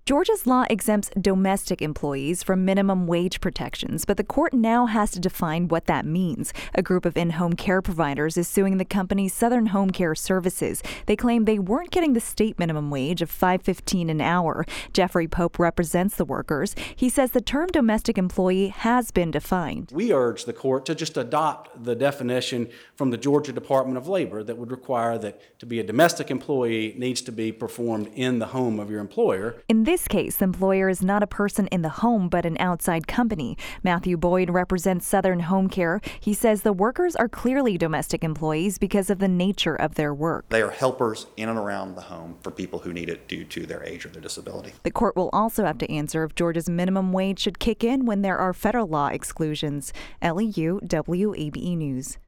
Georgia's law exempts domestic employees from minimum wage protections, but the court now has to define what that means. A group of in-home care providers is suing the company Southern Home Care Services. They claim they weren't getting the state minimum wage of $5.15 an hour. Jeffrey Pope represents the workers. He says the term domestic employee has been defined. We urge the court to just adopt the definition from the Georgia Department of Labor that would require that to be a domestic employee needs to be performed in the home of your employer. In this case, the employer is not a person in the home but an outside company. Matthew Boyd represents Southern Home Care. He says the workers are clearly domestic employees because of the nature of their work. They are helpers in and around the home for people who need it due to their age or their disability. The court will also have to answer if Georgia's minimum wage should kick in when there are federal law exclusions. Ellie Yu, WABE News.